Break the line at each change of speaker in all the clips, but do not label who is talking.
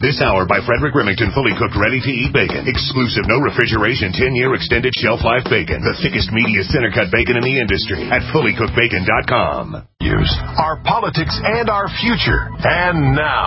This hour by Frederick Remington, fully cooked, ready-to-eat bacon. Exclusive, no refrigeration, 10-year extended shelf life bacon. The thickest, meatiest center-cut bacon in the industry at fullycookedbacon.com.
Our politics and our future. And now,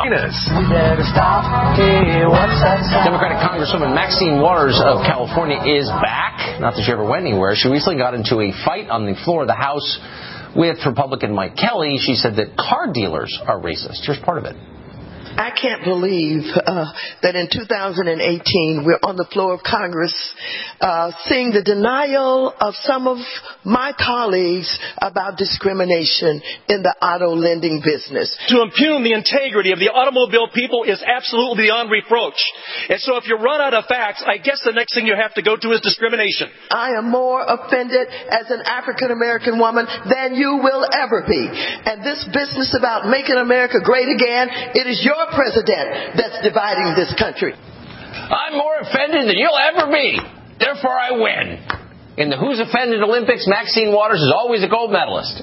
Democratic Congresswoman Maxine Waters of California is back. Not that she ever went anywhere. She recently got into a fight on the floor of the House with Republican Mike Kelly. She said that car dealers are racist. Here's part of it.
I can't believe that in 2018 we're on the floor of Congress seeing the denial of some of my colleagues about discrimination in the auto lending business.
To impugn the integrity of the automobile people is absolutely beyond reproach. And so if you run out of facts, I guess the next thing you have to go to is discrimination.
I am more offended as an African American woman than you will ever be. And this business about making America great again, it is your president that's dividing this country.
I'm more offended than you'll ever be. Therefore, I win. In the Who's Offended Olympics, Maxine Waters is always a gold medalist.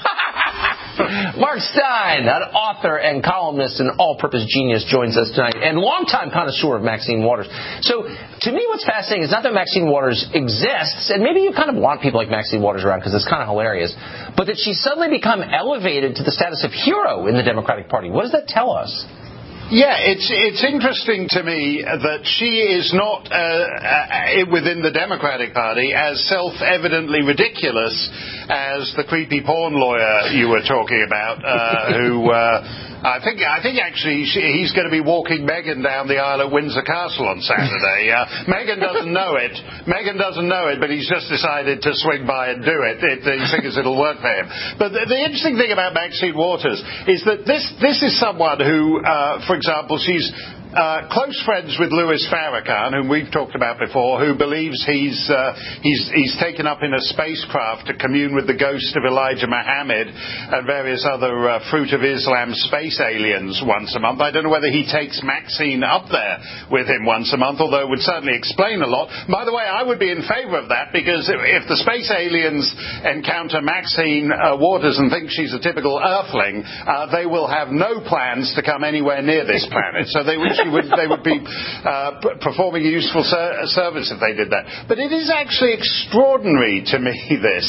Mark Steyn, an author and columnist and all-purpose genius, joins us tonight, and longtime connoisseur of Maxine Waters. So, to me, what's fascinating is not that Maxine Waters exists, and maybe you kind of want people like Maxine Waters around because it's kind of hilarious, but that she's suddenly become elevated to the status of hero in the Democratic Party. What does that tell us?
Yeah, it's interesting to me that she is not within the Democratic Party as self-evidently ridiculous as the creepy porn lawyer you were talking about, who I think actually he's going to be walking Meghan down the aisle at Windsor Castle on Saturday. Meghan doesn't know it, but he's just decided to swing by and do it. He figures it'll work for him. But the interesting thing about Maxine Waters is that this is someone who, for example, she's close friends with Louis Farrakhan, whom we've talked about before, who believes he's taken up in a spacecraft to commune with the ghost of Elijah Muhammad and various other Fruit of Islam space aliens once a month. I don't know whether he takes Maxine up there with him once a month, although it would certainly explain a lot. By the way, I would be in favor of that, because if the space aliens encounter Maxine Waters and think she's a typical earthling, they will have no plans to come anywhere near this planet. So they would be performing a useful service if they did that. But it is actually extraordinary to me, this.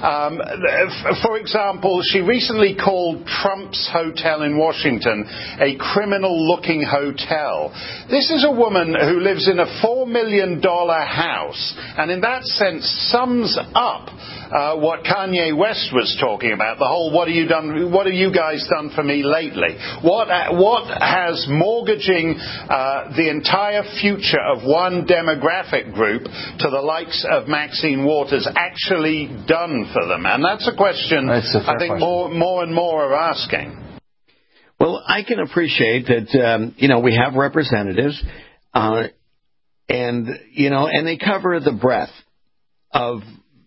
For example, she recently called Trump's hotel in Washington a criminal-looking hotel. This is a woman who lives in a $4 million house, and in that sense sums up what Kanye West was talking about, the whole what have you guys done for me lately? What has mortgaging the entire future of one demographic group to the likes of Maxine Waters actually done for them? And that's a question I think more and more are asking.
Well, I can appreciate that, we have representatives, and they cover the breadth of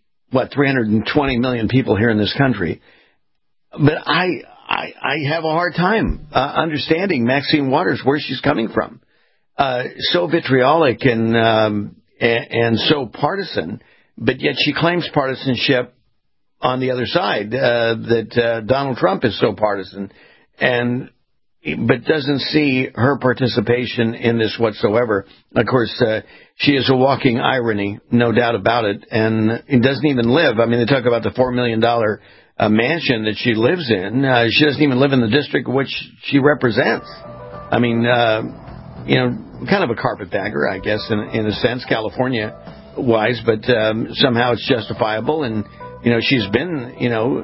320 million people here in this country. But I have a hard time understanding Maxine Waters, where she's coming from. So vitriolic and so partisan, but yet she claims partisanship on the other side, that Donald Trump is so partisan, but doesn't see her participation in this whatsoever. Of course, she is a walking irony, no doubt about it, and it doesn't even live. I mean, they talk about the $4 million mansion that she lives in. She doesn't even live in the district which she represents. I mean, kind of a carpetbagger, I guess, in a sense, California-wise, but somehow it's justifiable. And, she's been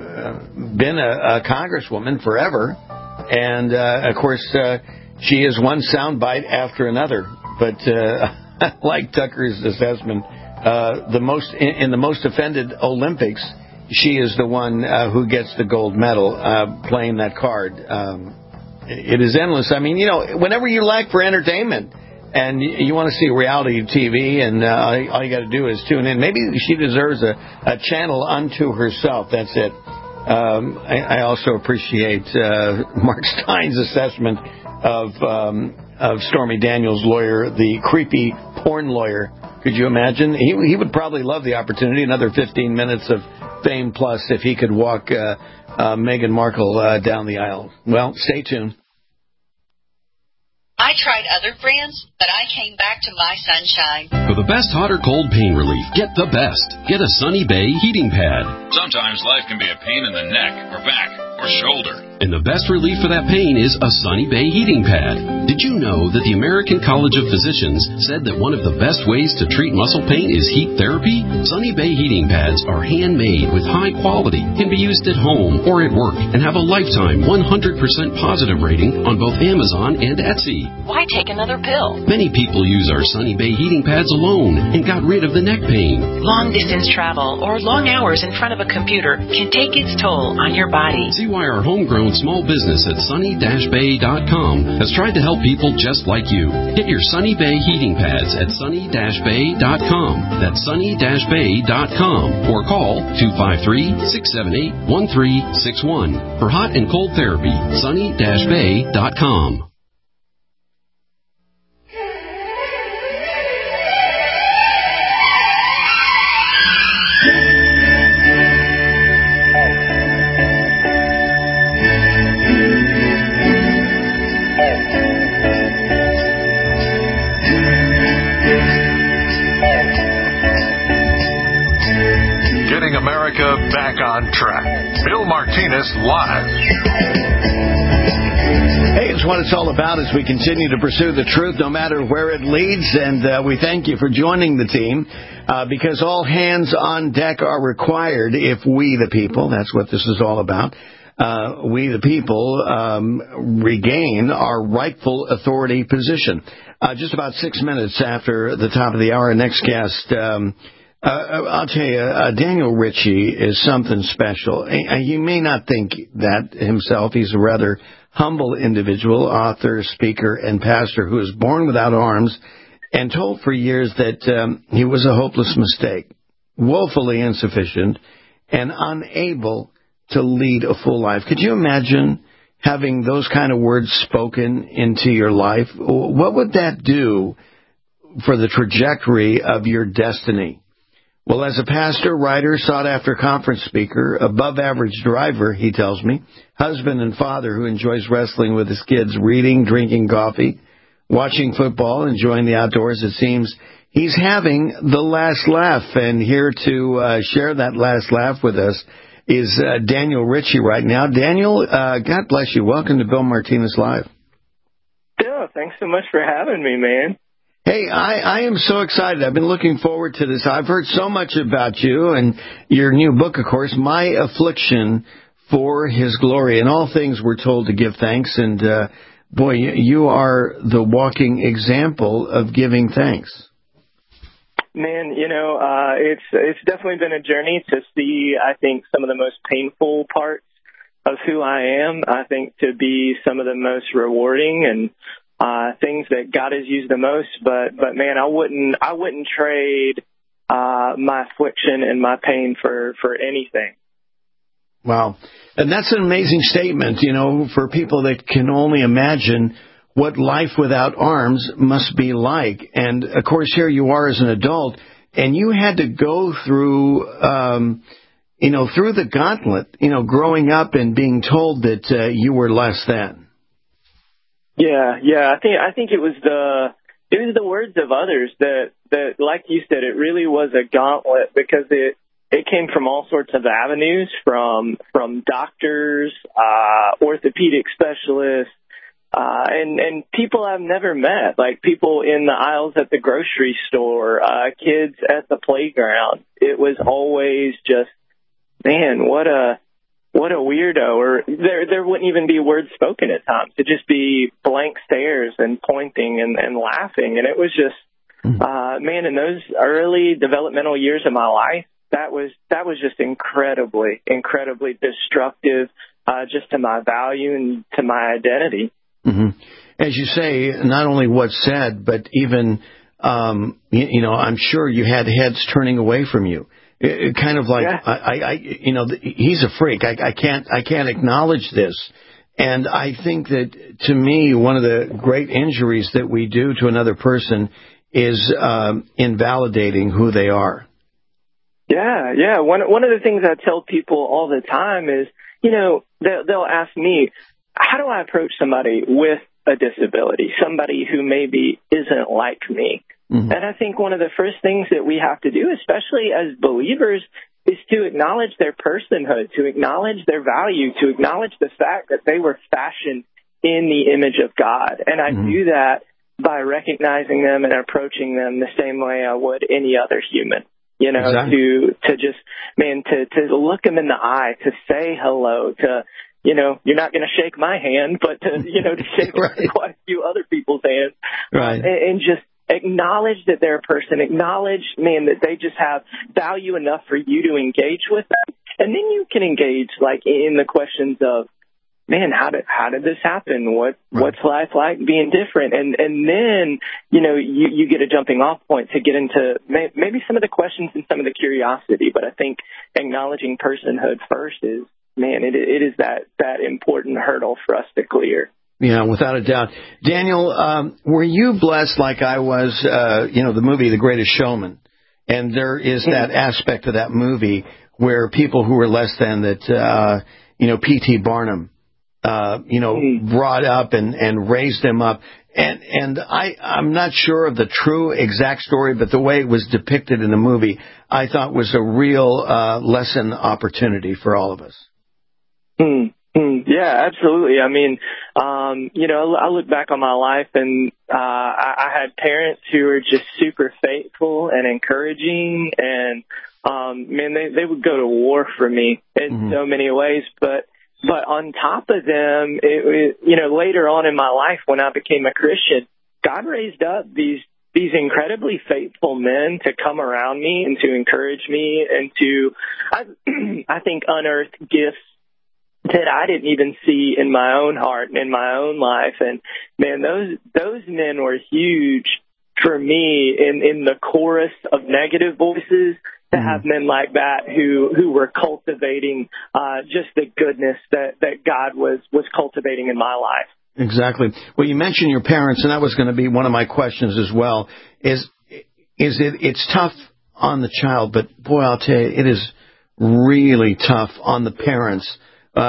a congresswoman forever. And, of course, she is one soundbite after another. But like Tucker's assessment, in the most offended Olympics, she is the one who gets the gold medal playing that card. It is endless. I mean, whenever you lack for entertainment and you want to see reality TV, and all you got to do is tune in. Maybe she deserves a channel unto herself. That's it. I also appreciate Mark Steyn's assessment of Stormy Daniels' lawyer, the creepy porn lawyer. Could you imagine? He would probably love the opportunity, another 15 minutes of fame plus, if he could walk Meghan Markle down the aisle. Well, stay tuned.
I tried other brands, but I came back to my Sunshine.
For the best hot or cold pain relief, get the best. Get a Sunny Bay heating pad.
Sometimes life can be a pain in the neck or back or shoulder.
And the best relief for that pain is a Sunny Bay heating pad. Did you know that the American College of Physicians said that one of the best ways to treat muscle pain is heat therapy? Sunny Bay heating pads are handmade with high quality, can be used at home or at work, and have a lifetime 100% positive rating on both Amazon and Etsy.
Why take another pill?
Many people use our Sunny Bay heating pads alone and got rid of the neck pain.
Long distance travel or long hours in front of a computer can take its toll on your body.
See why our homegrown small business at sunny-bay.com has tried to help people just like you. Get your Sunny Bay heating pads at sunny-bay.com. That's sunny-bay.com. Or call 253-678-1361 for hot and cold therapy. sunny-bay.com.
America back on track. Bill Martinez Live.
Hey, it's what it's all about as we continue to pursue the truth no matter where it leads. And we thank you for joining the team because all hands on deck are required if we, the people, that's what this is all about, we, the people, regain our rightful authority position. Just about 6 minutes after the top of the hour, next guest, I'll tell you, Daniel Ritchie is something special. You may not think that himself. He's a rather humble individual, author, speaker, and pastor who was born without arms and told for years that he was a hopeless mistake, woefully insufficient, and unable to lead a full life. Could you imagine having those kind of words spoken into your life? What would that do for the trajectory of your destiny? Well, as a pastor, writer, sought-after conference speaker, above-average driver, he tells me, husband and father who enjoys wrestling with his kids, reading, drinking coffee, watching football, enjoying the outdoors, it seems he's having the last laugh. And here to share that last laugh with us is Daniel Ritchie right now. Daniel, God bless you. Welcome to Bill Martinez Live.
Yeah, thanks so much for having me, man.
Hey, I am so excited. I've been looking forward to this. I've heard so much about you and your new book, of course, My Affliction for His Glory. In all things, we're told to give thanks. And, boy, you are the walking example of giving thanks.
Man, it's definitely been a journey to see, I think, some of the most painful parts of who I am. I think to be some of the most rewarding and things that God has used the most, but man, I wouldn't trade my affliction and my pain for anything.
Wow. And that's an amazing statement, for people that can only imagine what life without arms must be like. And of course, here you are as an adult, and you had to go through through the gauntlet, growing up and being told that you were less than.
Yeah. I think it was the words of others that, like you said, it really was a gauntlet because it came from all sorts of avenues, from doctors, orthopedic specialists, and people I've never met, like people in the aisles at the grocery store, kids at the playground. It was always just, man, what a weirdo, or there wouldn't even be words spoken at times. It'd just be blank stares and pointing and laughing. And it was just, man, in those early developmental years of my life, that was just incredibly destructive, just to my value and to my identity. Mm-hmm.
As you say, not only what's said, but even, I'm sure you had heads turning away from you. Kind of like, yeah. He's a freak. I can't acknowledge this. And I think that, to me, one of the great injuries that we do to another person is invalidating who they are.
Yeah. One of the things I tell people all the time is, they'll ask me, how do I approach somebody with a disability, somebody who maybe isn't like me. Mm-hmm. And I think one of the first things that we have to do, especially as believers, is to acknowledge their personhood, to acknowledge their value, to acknowledge the fact that they were fashioned in the image of God. And I do that by recognizing them and approaching them the same way I would any other human. You know, to just, to look them in the eye, to say hello, to, you know, you're not going to shake my hand, but to, you know, to shake quite a few other people's hands. Right. And just acknowledge that they're a person, acknowledge, that they just have value enough for you to engage with them. And then you can engage, like, in the questions of, how did this happen? What's life like being different? And then, you know, you get a jumping off point to get into maybe some of the questions and some of the curiosity. But I think acknowledging personhood first is, it is that important hurdle for us to clear.
Yeah, without a doubt. Daniel, were you blessed like I was, the movie The Greatest Showman? And there is that aspect of that movie where people who were less than that, P.T. Barnum, brought up and raised them up. And I'm not sure of the true exact story, but the way it was depicted in the movie, I thought was a real lesson opportunity for all of us.
Yeah, absolutely. I look back on my life and I had parents who were just super faithful and encouraging, and they would go to war for me in so many ways. But on top of them, later on in my life when I became a Christian, God raised up these incredibly faithful men to come around me and to encourage me and to, I think, unearth gifts that I didn't even see in my own heart and in my own life. And those men were huge for me in the chorus of negative voices, to have men like that who were cultivating just the goodness that God was cultivating in my life.
Exactly. Well, you mentioned your parents, and that was going to be one of my questions as well. It's tough on the child, but boy, I'll tell you, it is really tough on the parents.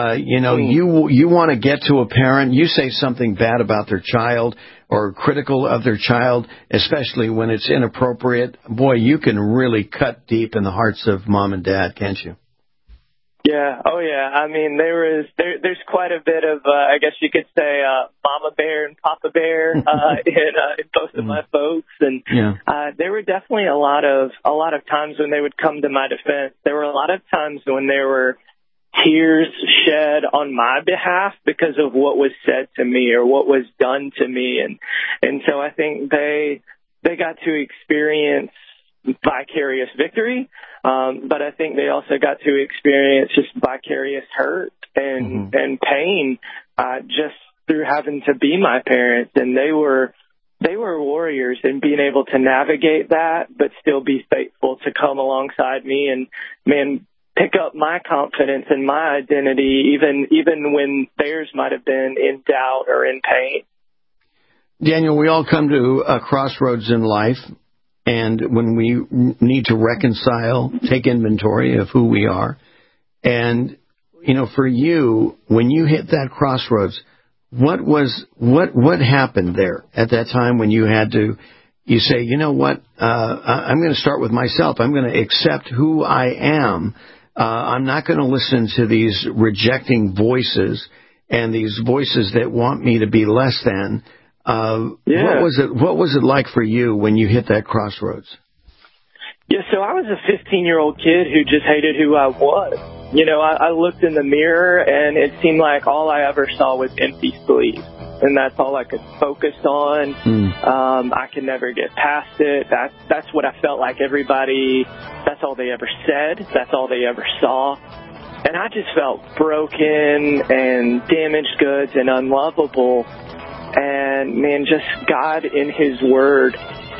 You want to get to a parent, you say something bad about their child or critical of their child, especially when it's inappropriate. Boy, you can really cut deep in the hearts of mom and dad, can't you?
Yeah. Oh, yeah. There's quite a bit of, I guess you could say, Mama Bear and Papa Bear in both of my folks, and there were definitely a lot of times when they would come to my defense. There were a lot of times when there were tears shed on my behalf because of what was said to me or what was done to me, and so I think they got to experience vicarious victory, but I think they also got to experience just vicarious hurt and pain just through having to be my parents. And they were warriors in being able to navigate that, but still be faithful to come alongside me and pick up my confidence and my identity, even when theirs might have been in doubt or in pain.
Daniel, we all come to a crossroads in life, and when we need to reconcile, take inventory of who we are. And, for you, when you hit that crossroads, what happened there at that time when you had to, you say, you know what, I'm going to start with myself. I'm going to accept who I am. I'm not going to listen to these rejecting voices and these voices that want me to be less than. What was it like for you when you hit that crossroads?
Yeah, so I was a 15-year-old kid who just hated who I was. I looked in the mirror and it seemed like all I ever saw was empty sleeves. And that's all I could focus on. I could never get past it. That's what I felt like that's all they ever said. That's all they ever saw. And I just felt broken and damaged goods and unlovable. And just God in His Word,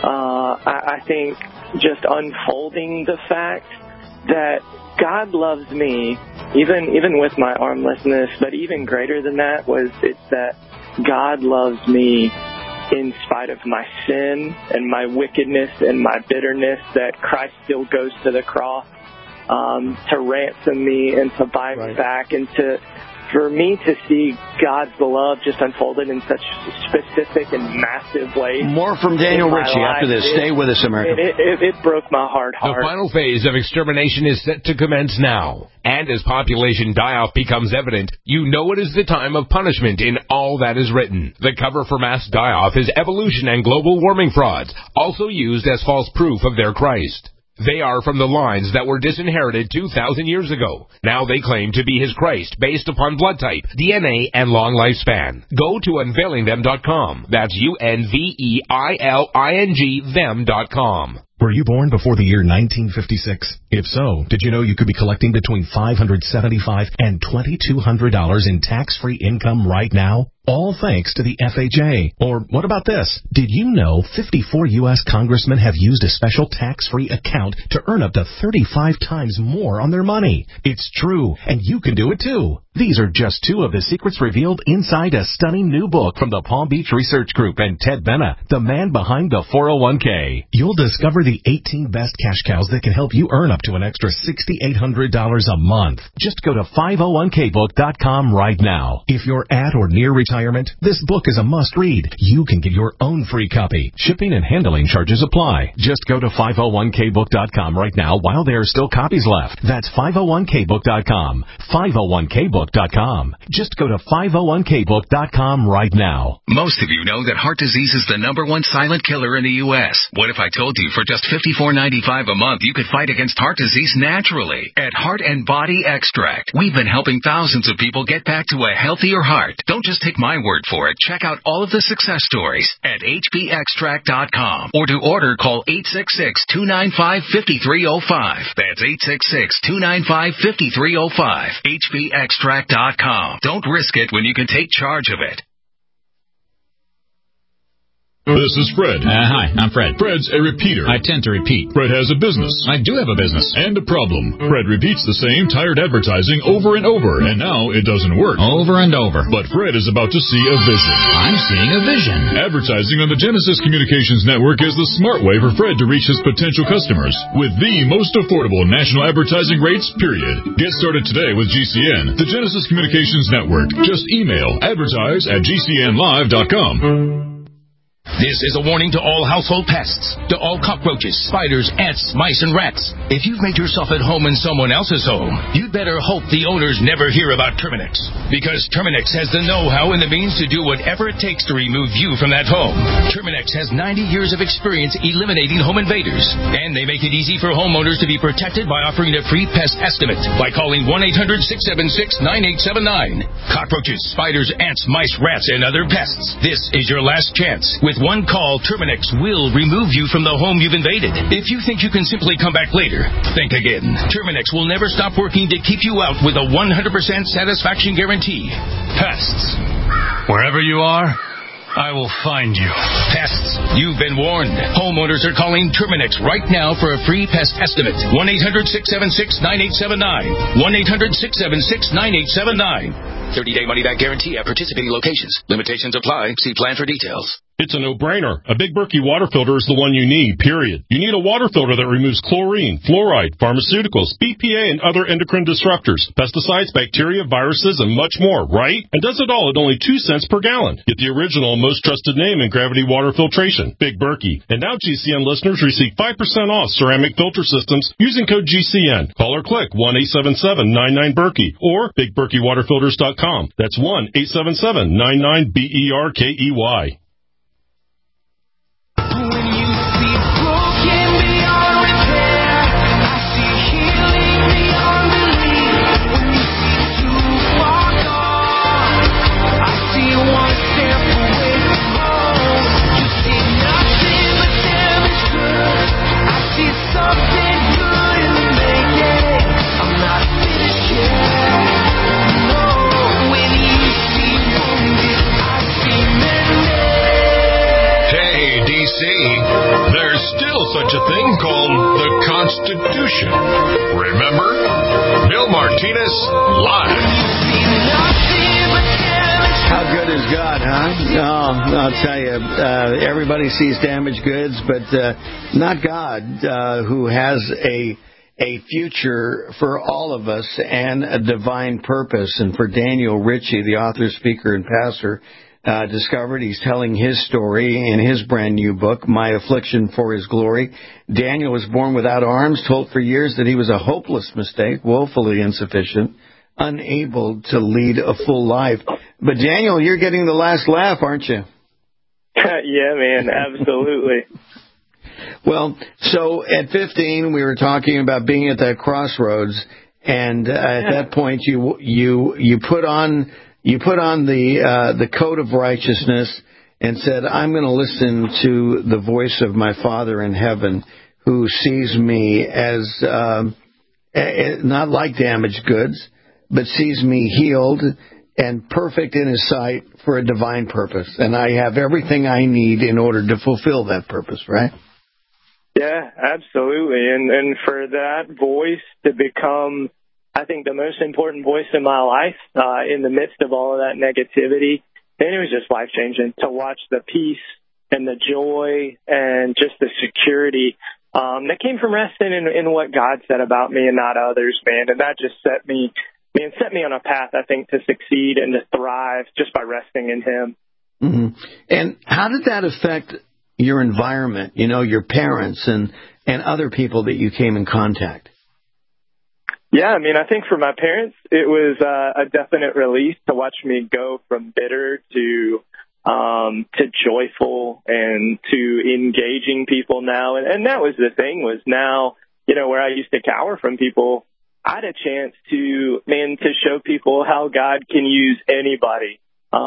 I think just unfolding the fact that God loves me, even with my armlessness, but even greater than that it's that God loves me in spite of my sin and my wickedness and my bitterness, that Christ still goes to the cross to ransom me and to buy me back and to for me to see God's love just unfolded in such specific and massive ways.
More from Daniel Ritchie after this. Stay with us, America.
It broke my heart hard.
The final phase of extermination is set to commence now. And as population die-off becomes evident, you know it is the time of punishment in all that is written. The cover for mass die-off is evolution and global warming frauds, also used as false proof of their Christ. They are from the lines that were disinherited 2,000 years ago. Now they claim to be his Christ based upon blood type, DNA, and long lifespan. Go to unveilingthem.com. That's UNVEILING them.com.
Were you born before the year 1956? If so, did you know you could be collecting between $575 and $2,200 in tax-free income right now? All thanks to the FHA. Or what about this? Did you know 54 U.S. congressmen have used a special tax-free account to earn up to 35 times more on their money? It's true, and you can do it too. These are just two of the secrets revealed inside a stunning new book from the Palm Beach Research Group and Ted Benna, the man behind the 401k. You'll discover the 18 best cash cows that can help you earn up to an extra $6,800 a month. Just go to 501kbook.com right now. If you're at or near retirement, this book is a must-read. You can get your own free copy. Shipping and handling charges apply. Just go to 501kbook.com right now while there are still copies left. That's 501kbook.com. 501kbook.com. Just go to 501kbook.com right now.
Most of you know that heart disease is the #1 silent killer in the U.S. What if I told you for just $54.95 a month you could fight against heart disease naturally at Heart and Body Extract? We've been helping thousands of people get back to a healthier heart. Don't just take my word for it. Check out all of the success stories at hbextract.com, or to order, call 866-295-5305. That's 866-295-5305. hbextract.com. Don't risk it when you can take charge of it.
This is Fred.
Hi, I'm Fred.
Fred's a repeater.
I tend to repeat.
Fred has a business.
I do have a business.
And a problem. Fred repeats the same tired advertising over and over, and now it doesn't work.
Over and over.
But Fred is about to see a vision.
I'm seeing a vision.
Advertising on the Genesis Communications Network is the smart way for Fred to reach his potential customers with the most affordable national advertising rates, period. Get started today with GCN, the Genesis Communications Network. Just email advertise@gcnlive.com.
This is a warning to all household pests, to all cockroaches, spiders, ants, mice, and rats. If you've made yourself at home in someone else's home, you'd better hope the owners never hear about Terminix. Because Terminix has the know-how and the means to do whatever it takes to remove you from that home. Terminix has 90 years of experience eliminating home invaders. And they make it easy for homeowners to be protected by offering a free pest estimate by calling 1-800-676-9879. Cockroaches, spiders, ants, mice, rats, and other pests. This is your last chance. With one call, Terminix will remove you from the home you've invaded. If you think you can simply come back later, think again. Terminix will never stop working to keep you out with a 100% satisfaction guarantee. Pests. Wherever you are, I will find you. Pests, you've been warned. Homeowners are calling Terminix right now for a free pest estimate. 1-800-676-9879. 1-800-676-9879. 30-day money-back guarantee at participating locations. Limitations apply. See plan for details.
It's a no-brainer. A Big Berkey water filter is the one you need, period. You need a water filter that removes chlorine, fluoride, pharmaceuticals, BPA, and other endocrine disruptors, pesticides, bacteria, viruses, and much more, right? And does it all at only 2 cents per gallon. Get the original and most trusted name in gravity water filtration, Big Berkey. And now GCN listeners receive 5% off ceramic filter systems using code GCN. Call or click 1-877-99-BERKEY or BigBerkeyWaterFilters.com. That's 1-877-99-BERKEY. There's still such a thing called the Constitution. Remember? Bill Martinez, live.
How good is God, huh? Oh, I'll tell you, everybody sees damaged goods, but not God, who has a a future for all of us and a divine purpose. And for Daniel Ritchie, the author, speaker, and pastor, discovered, he's telling his story in his brand new book, My Affliction for His Glory. Daniel was born without arms, told for years that he was a hopeless mistake, woefully insufficient, unable to lead a full life. But Daniel, you're getting the last laugh, aren't you?
Yeah, man, absolutely.
Well, so at 15, we were talking about being at that crossroads, and at that point, you put on the coat of righteousness and said, I'm going to listen to the voice of my Father in heaven, who sees me as not like damaged goods, but sees me healed and perfect in His sight for a divine purpose. And I have everything I need in order to fulfill that purpose, right?
Yeah, absolutely. And for that voice to become, I think, the most important voice in my life in the midst of all of that negativity, and it was just life-changing to watch the peace and the joy and just the security that came from resting in what God said about me and not others, man. And that just set me on a path, I think, to succeed and to thrive just by resting in Him.
Mm-hmm. And how did that affect your environment, your parents and other people that you came in contact?
Yeah, I mean, I think for my parents, it was a definite relief to watch me go from bitter to joyful and to engaging people now. And that was the thing, was now, where I used to cower from people, I had a chance to show people how God can use anybody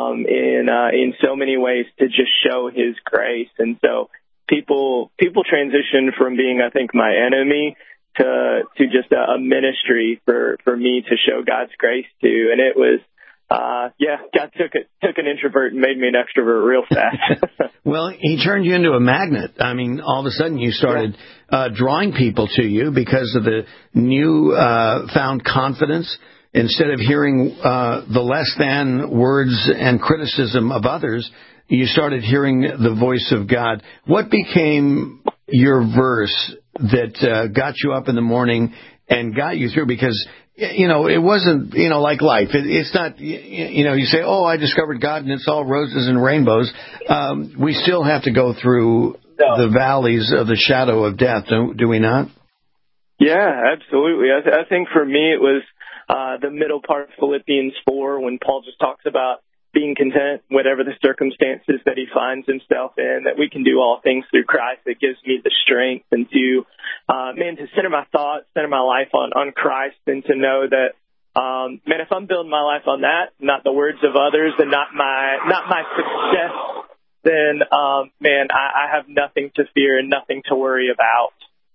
in so many ways to just show His grace. And so people transitioned from being, I think, my enemy to just a ministry for me to show God's grace to. And it was, God took an introvert and made me an extrovert real fast.
Well, He turned you into a magnet. I mean, all of a sudden you started drawing people to you because of the new found confidence. Instead of hearing the less than words and criticism of others, you started hearing the voice of God. What became your verse that got you up in the morning and got you through? Because, it wasn't, like life. It's not, you say, oh, I discovered God and it's all roses and rainbows. We still have to go through the valleys of the shadow of death, do we not?
Yeah, absolutely. I think for me it was the middle part of Philippians 4 when Paul just talks about being content, whatever the circumstances that he finds himself in, that we can do all things through Christ. That gives me the strength and to center my thoughts, center my life on Christ, and to know that, if I'm building my life on that, not the words of others and not my success, then, I have nothing to fear and nothing to worry about.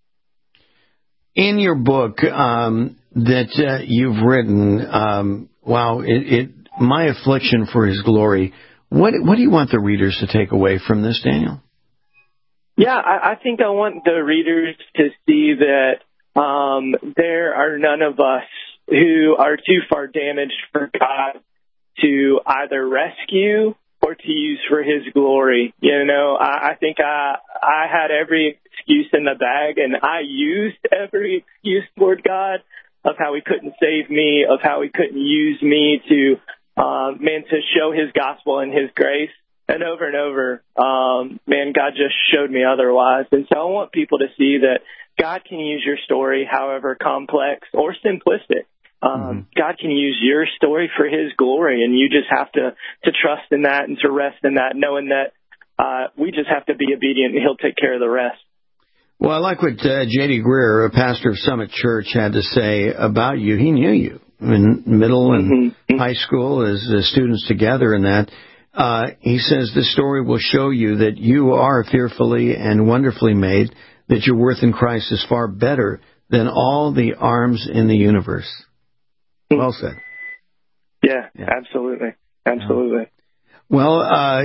In your book that you've written, My Affliction for His Glory, what do you want the readers to take away from this, Daniel?
Yeah, I think I want the readers to see that there are none of us who are too far damaged for God to either rescue or to use for His glory. I think I had every excuse in the bag, and I used every excuse toward God of how He couldn't save me, of how He couldn't use me to show His gospel and His grace. And over, God just showed me otherwise. And so I want people to see that God can use your story, however complex or simplistic. God can use your story for His glory, and you just have to trust in that and to rest in that, knowing that we just have to be obedient and He'll take care of the rest.
Well, I like what J.D. Greer, a pastor of Summit Church, had to say about you. He knew you in middle and high school as students together and that. He says this story will show you that you are fearfully and wonderfully made, that your worth in Christ is far better than all the arms in the universe. Well said.
Yeah. Absolutely.
Well,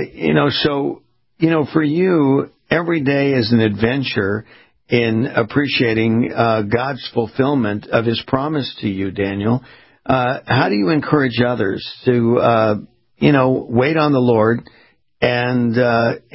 for you, every day is an adventure in appreciating God's fulfillment of His promise to you, Daniel. How do you encourage others to, wait on the Lord and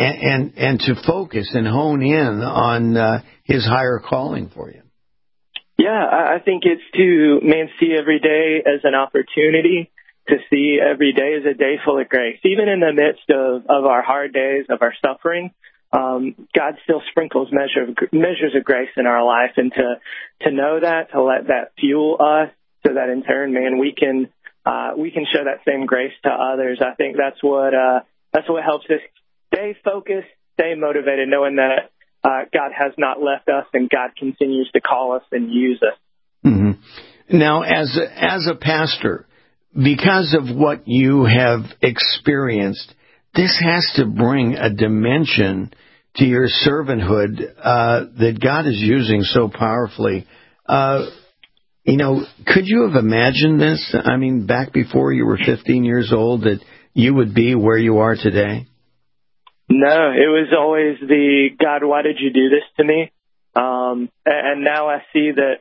to focus and hone in on His higher calling for you?
Yeah, I think it's to, see every day as an opportunity, to see every day as a day full of grace. Even in the midst of our hard days, of our suffering, God still sprinkles measures of grace in our life, and to know that, to let that fuel us, so that in turn, we can show that same grace to others. I think that's what helps us stay focused, stay motivated, knowing that God has not left us, and God continues to call us and use us.
Mm-hmm. Now, as a pastor, because of what you have experienced, this has to bring a dimension to your servanthood that God is using so powerfully. Could you have imagined this? Back before you were 15 years old, that you would be where you are today?
No, it was always God, why did you do this to me? And now I see that,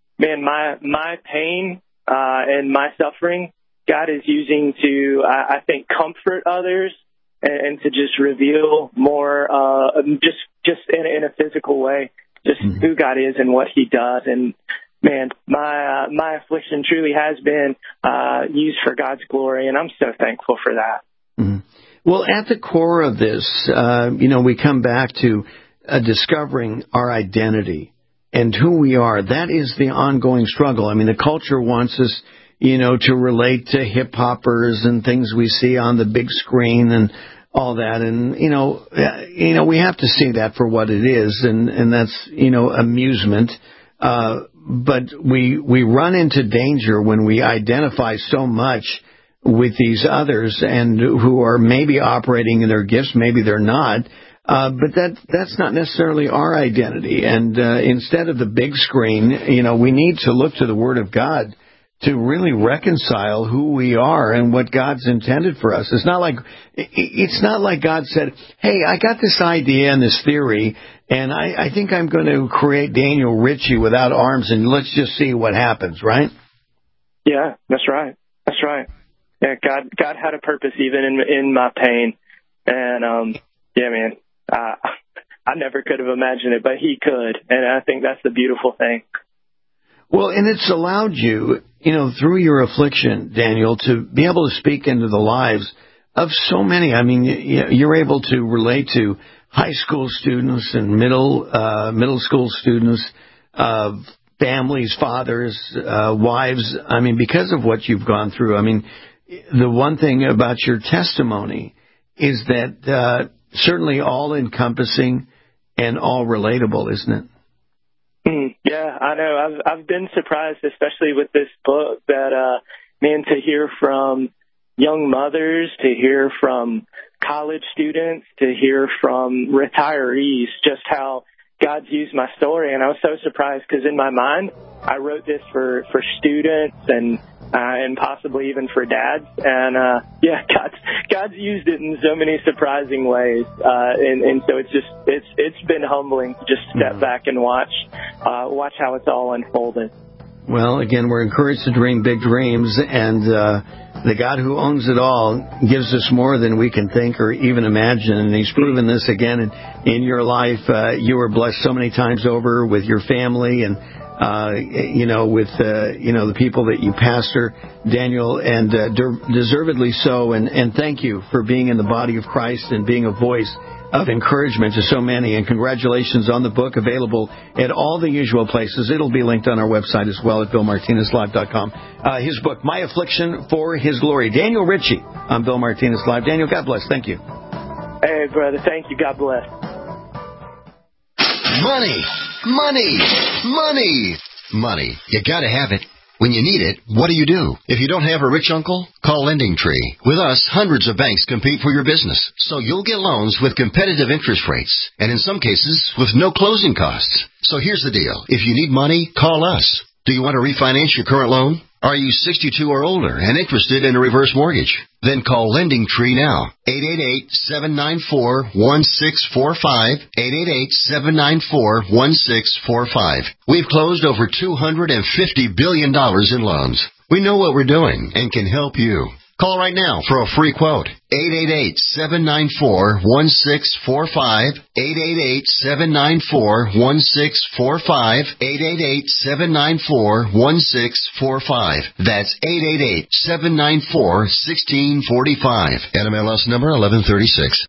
my pain and my suffering, God is using to, I think, comfort others and to just reveal more, just in a physical way, just who God is and what He does. And my affliction truly has been used for God's glory, and I'm so thankful for that.
Mm-hmm. Well, at the core of this, we come back to discovering our identity and who we are. That is the ongoing struggle. The culture wants us, to relate to hip-hoppers and things we see on the big screen and all that. And, we have to see that for what it is, and that's, amusement. But we run into danger when we identify so much with these others and who are maybe operating in their gifts, maybe they're not. But that's not necessarily our identity. And instead of the big screen, we need to look to the Word of God to really reconcile who we are and what God's intended for us. It's not like God said, hey, I got this idea and this theory, and I think I'm going to create Daniel Ritchie without arms, and let's just see what happens, right?
Yeah, that's right. That's right. Yeah, God had a purpose even in my pain. And, I never could have imagined it, but He could. And I think that's the beautiful thing.
Well, and it's allowed you, through your affliction, Daniel, to be able to speak into the lives of so many. You're able to relate to high school students and middle school students, families, fathers, wives. Because of what you've gone through. The one thing about your testimony is that certainly all-encompassing and all relatable, isn't it?
Yeah, I know. I've been surprised, especially with this book, that to hear from young mothers, to hear from college students, to hear from retirees, just how God's used my story. And I was so surprised because in my mind, I wrote this for students and possibly even for dads. And God's used it in so many surprising ways. And so it's been humbling to just step back and watch how it's all unfolded.
Well, again, we're encouraged to dream big dreams, and the God who owns it all gives us more than we can think or even imagine, and He's proven this again in your life. You were blessed so many times over with your family and, with the people that you pastor, Daniel, and deservedly so, and thank you for being in the body of Christ and being a voice of encouragement to so many. And congratulations on the book, available at all the usual places. It'll be linked on our website as well at BillMartinezLive.com. His book, My Affliction for His Glory. Daniel Ritchie on Bill Martinez Live. Daniel, God bless. Thank you.
Hey, brother. Thank you. God bless.
Money. You gotta have it. When you need it, what do? If you don't have a rich uncle, call LendingTree. With us, hundreds of banks compete for your business, so you'll get loans with competitive interest rates, and in some cases, with no closing costs. So here's the deal. If you need money, call us. Do you want to refinance your current loan? Are you 62 or older and interested in a reverse mortgage? Then call LendingTree now. 888-794-1645. 888-794-1645. We've closed over $250 billion in loans. We know what we're doing and can help you. Call right now for a free quote. 888-794-1645. 888-794-1645. 888-794-1645. That's 888-794-1645. NMLS number 1136.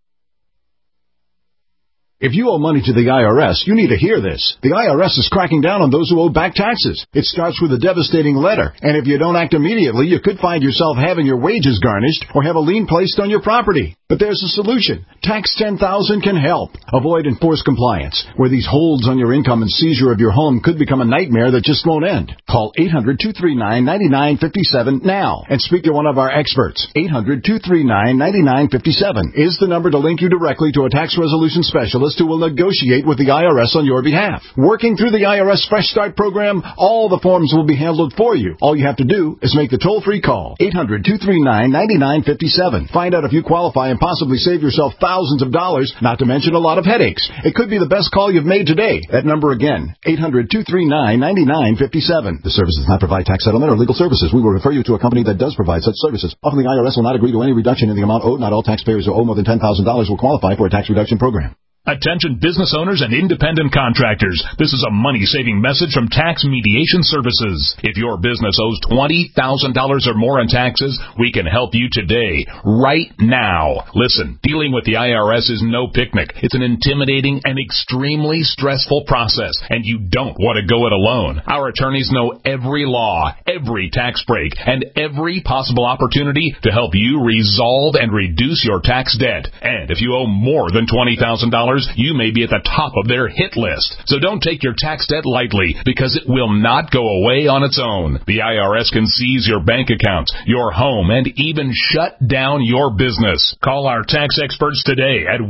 If you owe money to the IRS, you need to hear this. The IRS is cracking down on those who owe back taxes. It starts with a devastating letter, and if you don't act immediately, you could find yourself having your wages garnished or have a lien placed on your property. But there's a solution. Tax 10,000 can help. Avoid enforced compliance, where these holds on your income and seizure of your home could become a nightmare that just won't end. Call 800-239-9957 now and speak to one of our experts. 800-239-9957 is the number to link you directly to a tax resolution specialist who will negotiate with the IRS on your behalf. Working through the IRS Fresh Start program, all the forms will be handled for you. All you have to do is make the toll-free call. 800-239-9957. Find out if you qualify and possibly save yourself thousands of dollars, not to mention a lot of headaches. It could be the best call you've made today. That number again, 800-239-9957. The service does not provide tax settlement or legal services. We will refer you to a company that does provide such services. Often the IRS will not agree to any reduction in the amount owed. Not all taxpayers who owe more than $10,000 will qualify for a tax reduction program.
Attention business owners and independent contractors. This is a money-saving message from Tax Mediation Services. If your business owes $20,000 or more in taxes, we can help you today, right now. Listen, dealing with the IRS is no picnic. It's an intimidating and extremely stressful process, and you don't want to go it alone. Our attorneys know every law, every tax break, and every possible opportunity to help you resolve and reduce your tax debt. And if you owe more than $20,000, you may be at the top of their hit list. So don't take your tax debt lightly, because it will not go away on its own. The IRS can seize your bank accounts, your home, and even shut down your business. Call our tax experts today at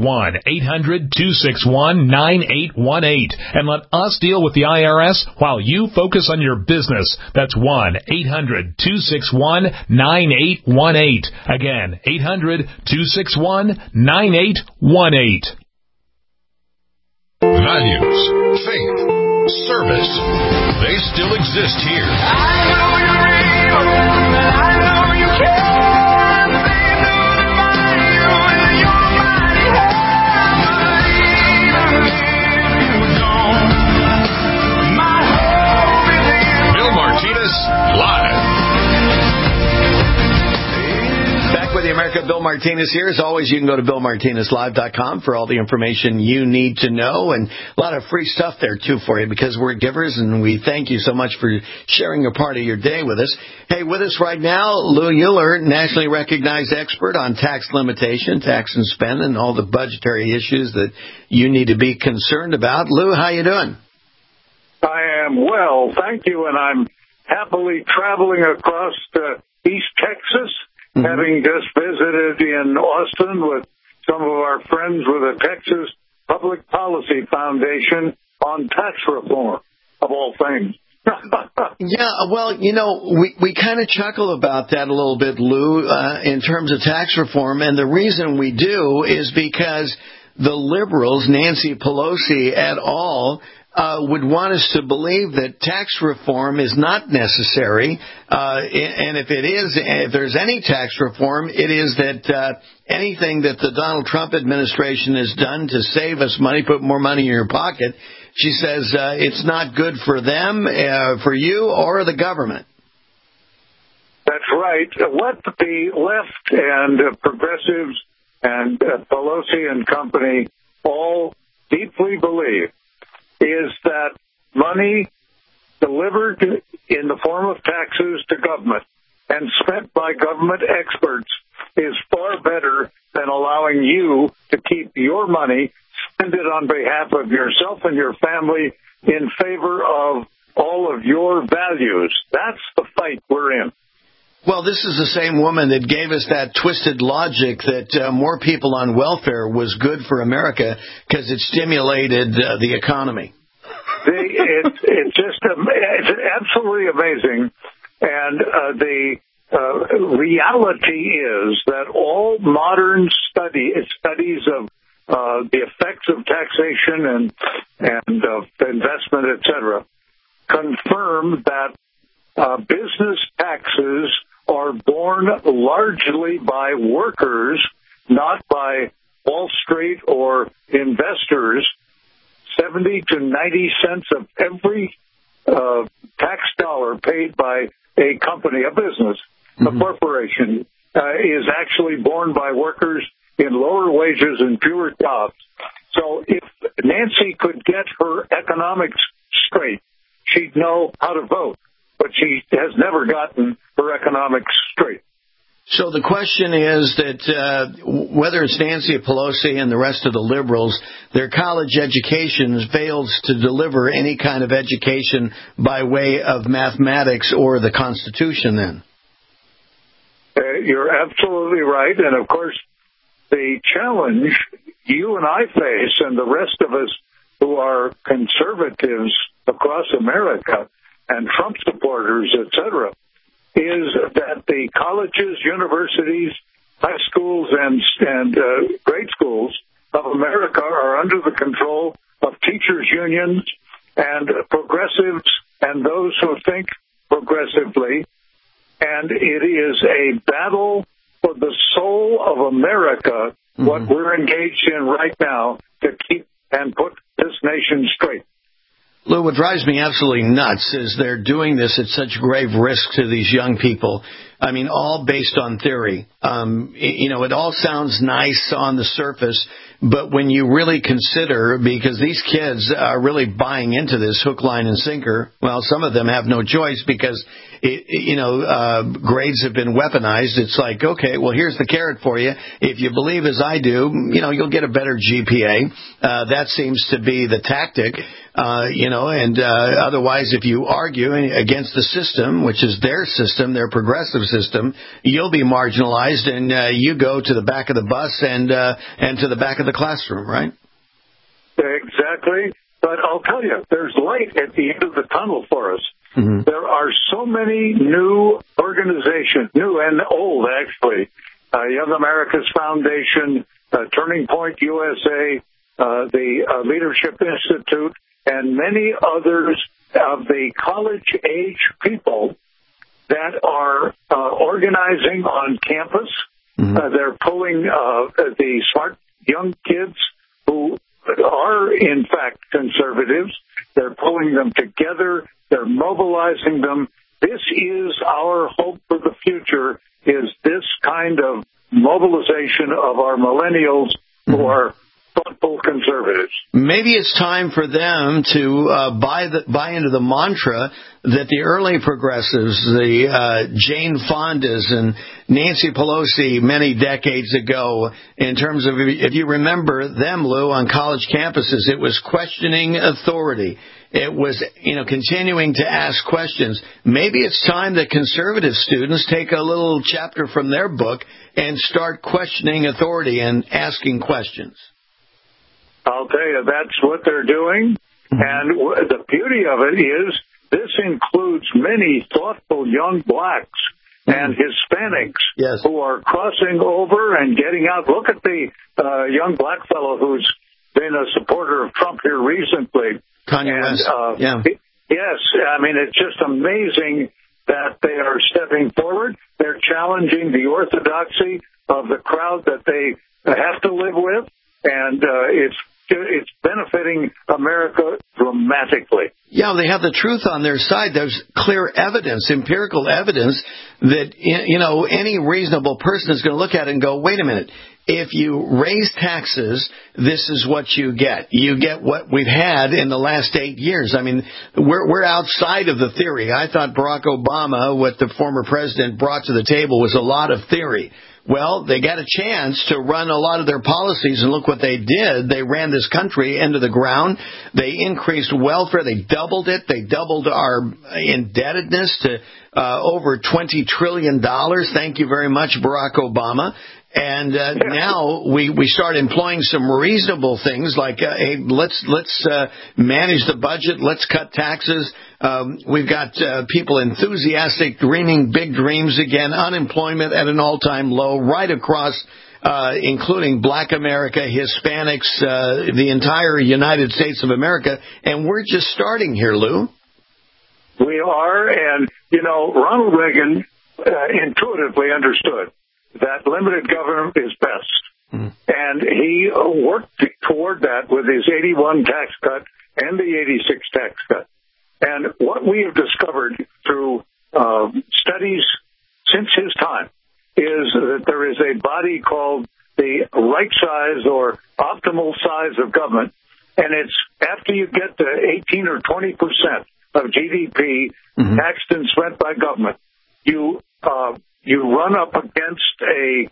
1-800-261-9818 and let us deal with the IRS while you focus on your business. That's 1-800-261-9818. Again, 800-261-9818.
Values, faith, service, they still exist here. I know you're real, and I know you care. They know the value in your mighty hand. Even if you don't, my hope is in. Bill Martinez, live.
Back with the America, Bill Martinez here. As always, you can go to BillMartinezLive.com for all the information you need to know, and a lot of free stuff there, too, for you, because we're givers, and we thank you so much for sharing a part of your day with us. Hey, with us right now, Lou Euler, nationally recognized expert on tax limitation, tax and spend, and all the budgetary issues that you need to be concerned about. Lou, how you doing?
I am well, thank you, and I'm happily traveling across East Texas, having just visited in Austin with some of our friends with the Texas Public Policy Foundation on tax reform, of all things.
Yeah, well, you know, we kind of chuckle about that a little bit, Lou, in terms of tax reform, and the reason we do is because the liberals, Nancy Pelosi et al., would want us to believe that tax reform is not necessary, and if there's any tax reform, it is that anything that the Donald Trump administration has done to save us money, put more money in your pocket, she says it's not good for them, for you, or the government.
That's right. What the left and progressives and Pelosi and company all deeply believe is that money delivered in the form of taxes to government and spent by government experts is far better than allowing you to keep your money, spend it on behalf of yourself and your family in favor of all of your values. That's the fight we're in.
Well, this is the same woman that gave us that twisted logic that more people on welfare was good for America because it stimulated the economy.
It's absolutely amazing. And the reality is that all modern studies of the effects of taxation and investment, etc., confirm that business taxes are borne largely by workers, not by Wall Street or investors. 70 to 90 cents of every tax dollar paid by a company, a business, a corporation, is actually borne by workers in lower wages and fewer jobs. So if Nancy could get her economics straight, she'd know how to vote. But she has never gotten her economics straight.
So the question is that whether it's Nancy Pelosi and the rest of the liberals, their college education fails to deliver any kind of education by way of mathematics or the Constitution then.
You're absolutely right. And, of course, the challenge you and I face and the rest of us who are conservatives across America and Trump supporters, et cetera, is that the colleges, universities, high schools, and grade schools of America are under the control of teachers' unions and progressives and those who think progressively. And it is a battle for the soul of America, what we're engaged in right now, to keep and put this nation straight.
Lou, what drives me absolutely nuts is they're doing this at such grave risk to these young people. I mean, all based on theory. It all sounds nice on the surface, but when you really consider, because these kids are really buying into this hook, line, and sinker, well, some of them have no choice because, grades have been weaponized. It's like, okay, well, here's the carrot for you. If you believe as I do, you'll get a better GPA. That seems to be the tactic. Otherwise, if you argue against the system, which is their system, their progressive system, you'll be marginalized and you go to the back of the bus and to the back of the classroom, right?
Exactly. But I'll tell you, there's light at the end of the tunnel for us. There are so many new organizations, new and old, actually. Young America's Foundation, Turning Point USA, the Leadership Institute, and many others of the college-age people that are organizing on campus. They're pulling the smart young kids who are, in fact, conservatives. They're pulling them together. They're mobilizing them. This is our hope for the future, is this kind of mobilization of our millennials who are thoughtful conservatives.
Maybe it's time for them to buy into the mantra that the early progressives, the Jane Fondas and Nancy Pelosi many decades ago, in terms of, if you remember them, Lou, on college campuses, it was questioning authority. It was, continuing to ask questions. Maybe it's time that conservative students take a little chapter from their book and start questioning authority and asking questions.
I'll tell you, that's what they're doing. And the beauty of it is this includes many thoughtful young blacks and Hispanics who are crossing over and getting out. Look at the young black fellow who's been a supporter of Trump here recently.
Kanye West.
Yes, I mean, it's just amazing that they are stepping forward. They're challenging the orthodoxy of the crowd that they have to live with, and it's benefiting America dramatically.
Yeah, they have the truth on their side. There's clear evidence, empirical evidence, that, any reasonable person is going to look at it and go, wait a minute, if you raise taxes, this is what you get. You get what we've had in the last 8 years. I mean, we're outside of the theory. I thought Barack Obama, what the former president brought to the table, was a lot of theory. Well, they got a chance to run a lot of their policies, and look what they did. They ran this country into the ground. They increased welfare. They doubled it. They doubled our indebtedness to over $20 trillion. Thank you very much, Barack Obama. And now we start employing some reasonable things like, hey, let's manage the budget. Let's cut taxes. We've got people enthusiastic, dreaming big dreams again. Unemployment at an all-time low right across, including Black America, Hispanics, the entire United States of America. And we're just starting here, Lou.
We are. And, Ronald Reagan intuitively understood that limited government is best. And he worked toward that with his 81 tax cut and the 86 tax cut. And what we have discovered through studies since his time is that there is a body called the right size or optimal size of government. And it's after you get to 18 or 20% of GDP taxed and spent by government, you run up against a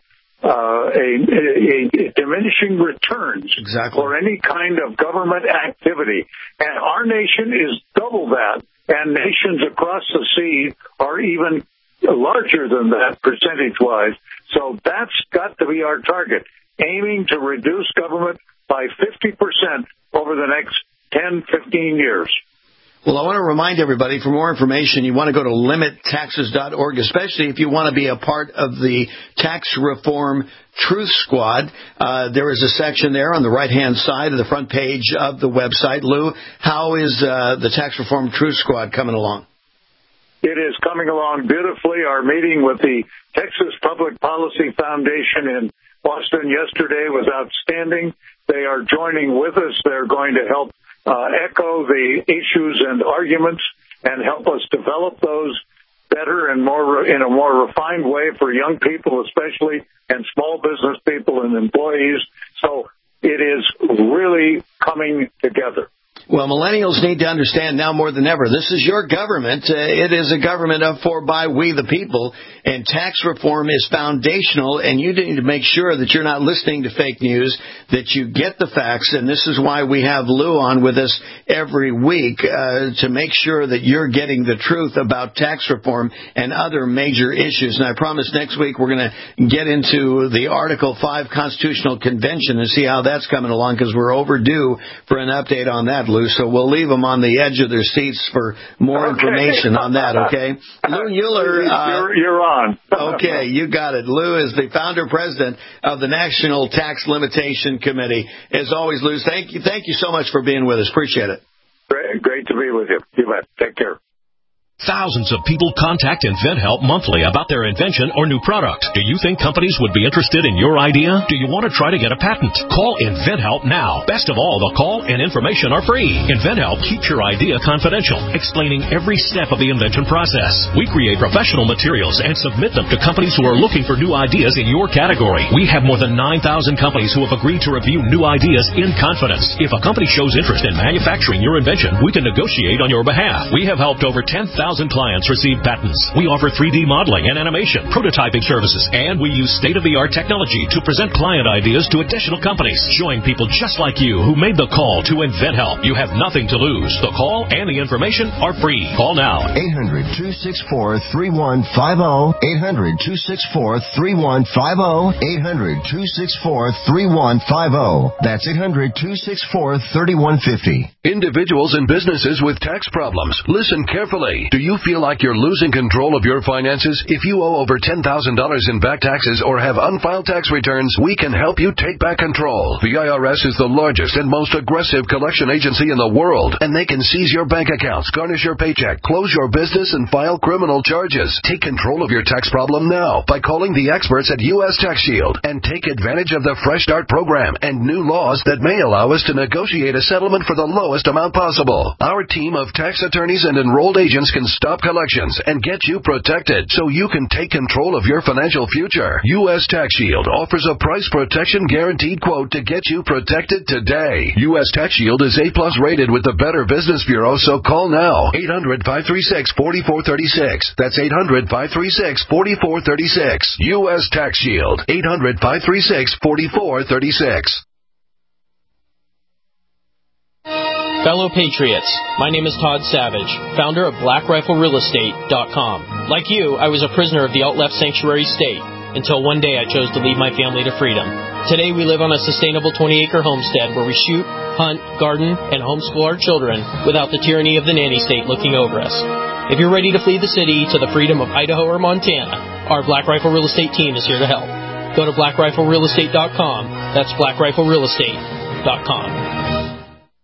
diminishing returns for any kind of government activity. And our nation is double that, and nations across the sea are even larger than that percentage-wise. So that's got to be our target, aiming to reduce government by 50% over the next 10, 15 years.
Well, I want to remind everybody, for more information, you want to go to limittaxes.org, especially if you want to be a part of the Tax Reform Truth Squad. There is a section there on the right-hand side of the front page of the website. Lou, how is the Tax Reform Truth Squad coming along?
It is coming along beautifully. Our meeting with the Texas Public Policy Foundation in Boston yesterday was outstanding. They are joining with us. They're going to help echo the issues and arguments and help us develop those better and more in a more refined way for young people especially, and small business people and employees. So it is really coming together.
Well, millennials need to understand now more than ever, this is your government. It is a government of, for, by, we the people, and tax reform is foundational, and you need to make sure that you're not listening to fake news, that you get the facts, and this is why we have Lou on with us every week to make sure that you're getting the truth about tax reform and other major issues. And I promise next week we're going to get into the Article 5 Constitutional Convention and see how that's coming along, because we're overdue for an update on that, Lou. So we'll leave them on the edge of their seats for more information on that, okay? Lou Euler.
You're on.
Okay, you got it. Lou is the founder-president of the National Tax Limitation Committee. As always, Lou, thank you so much for being with us. Appreciate it.
Great to be with you. You bet. Take care.
Thousands of people contact InventHelp monthly about their invention or new product. Do you think companies would be interested in your idea? Do you want to try to get a patent? Call InventHelp now. Best of all, the call and information are free. InventHelp keeps your idea confidential, explaining every step of the invention process. We create professional materials and submit them to companies who are looking for new ideas in your category. We have more than 9,000 companies who have agreed to review new ideas in confidence. If a company shows interest in manufacturing your invention, we can negotiate on your behalf. We have helped over 10,000 clients receive patents. We offer 3D modeling and animation, prototyping services, and we use state-of-the-art technology to present client ideas to additional companies. Join people just like you who made the call to InventHelp. You have nothing to lose. The call and the information are free. Call now.
800-264-3150. 800-264-3150. 800-264-3150. That's 800-264-3150.
Individuals and businesses with tax problems, listen carefully. Do you feel like you're losing control of your finances? If you owe over $10,000 in back taxes or have unfiled tax returns, we can help you take back control. The IRS is the largest and most aggressive collection agency in the world, and they can seize your bank accounts, garnish your paycheck, close your business, and file criminal charges. Take control of your tax problem now by calling the experts at U.S. Tax Shield and take advantage of the Fresh Start program and new laws that may allow us to negotiate a settlement for the lowest amount possible. Our team of tax attorneys and enrolled agents can stop collections and get you protected so you can take control of your financial future. U.S. Tax Shield offers a price protection guaranteed quote to get you protected today. U.S. Tax Shield is A+ rated with the Better Business Bureau, so call now. 800-536-4436. That's 800-536-4436. U.S. Tax Shield. 800-536-4436.
Fellow Patriots, my name is Todd Savage, founder of BlackRifleRealEstate.com. Like you, I was a prisoner of the alt-left sanctuary state until one day I chose to lead my family to freedom. Today we live on a sustainable 20-acre homestead where we shoot, hunt, garden, and homeschool our children without the tyranny of the nanny state looking over us. If you're ready to flee the city to the freedom of Idaho or Montana, our Black Rifle Real Estate team is here to help. Go to BlackRifleRealEstate.com. That's BlackRifleRealEstate.com.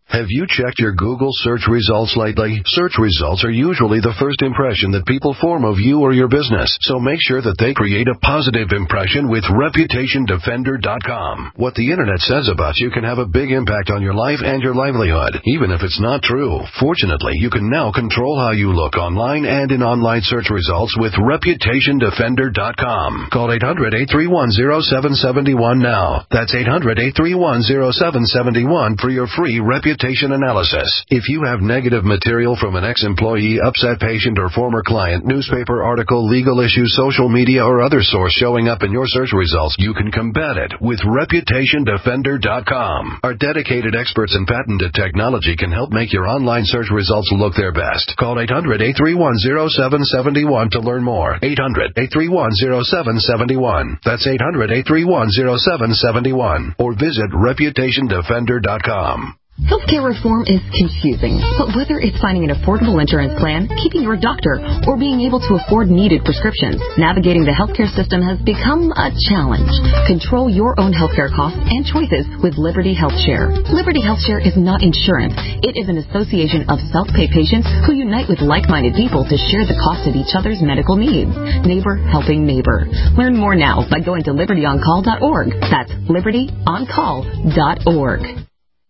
Have you checked your Google search results lately? Search results are usually the first impression that people form of you or your business, so make sure that they create a positive impression with ReputationDefender.com. What the Internet says about you can have a big impact on your life and your livelihood, even if it's not true. Fortunately, you can now control how you look online and in online search results with ReputationDefender.com. Call 800-831-0771 now. That's 800-831-0771 for your free reputation analysis. If you have negative material from an ex-employee, upset patient, or former client, newspaper article, legal issue, social media, or other source showing up in your search results, you can combat it with ReputationDefender.com. Our dedicated experts in patented technology can help make your online search results look their best. Call 800-831-0771 to learn more. 800-831-0771. That's 800-831-0771. Or visit ReputationDefender.com.
Healthcare reform is confusing, but whether it's finding an affordable insurance plan, keeping your doctor, or being able to afford needed prescriptions, navigating the healthcare system has become a challenge. Control your own healthcare costs and choices with Liberty HealthShare. Liberty HealthShare is not insurance. It is an association of self-pay patients who unite with like-minded people to share the cost of each other's medical needs. Neighbor helping neighbor. Learn more now by going to libertyoncall.org. That's libertyoncall.org.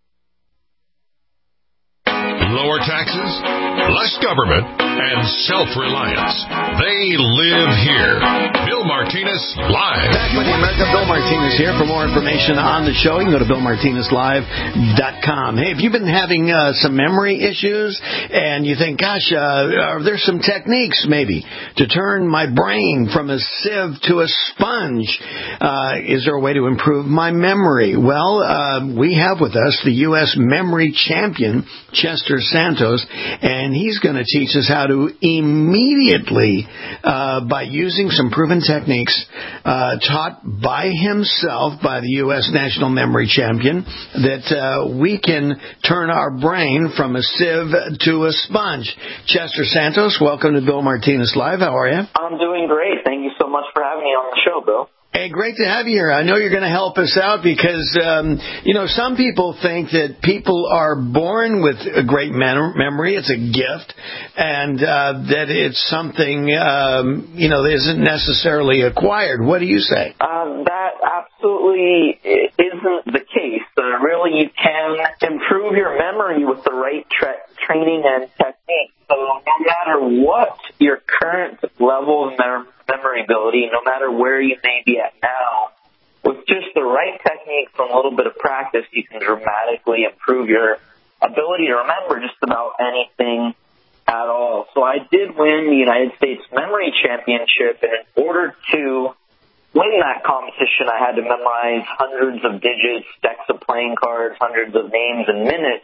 Lower taxes, less government, and self-reliance. They live here. Bill Martinez Live.
Back with America, Bill Martinez here. For more information on the show, you can go to BillMartinezLive.com. Hey, if you've been having some memory issues and you think, gosh, are there some techniques maybe to turn my brain from a sieve to a sponge? Is there a way to improve my memory? Well, we have with us the U.S. memory champion, Chester Santos, and he's going to teach us how to immediately, by using some proven techniques taught by himself, by the U.S. National Memory Champion, that we can turn our brain from a sieve to a sponge. Chester Santos, welcome to Bill Martinez Live. How are you?
I'm doing great. Thank you so much for having me on the show, Bill.
Hey, great to have you here. I know you're going to help us out because, some people think that people are born with a great memory. It's a gift, and that it's something, that isn't necessarily acquired. What do you say?
That absolutely isn't the case. Really, you can improve your memory with the right training and technique. So no matter what your current level of memory ability, no matter where you may be at now, with just the right techniques and a little bit of practice, you can dramatically improve your ability to remember just about anything at all. So I did win the United States Memory Championship, and in order to win that competition, I had to memorize hundreds of digits, decks of playing cards, hundreds of names and minutes.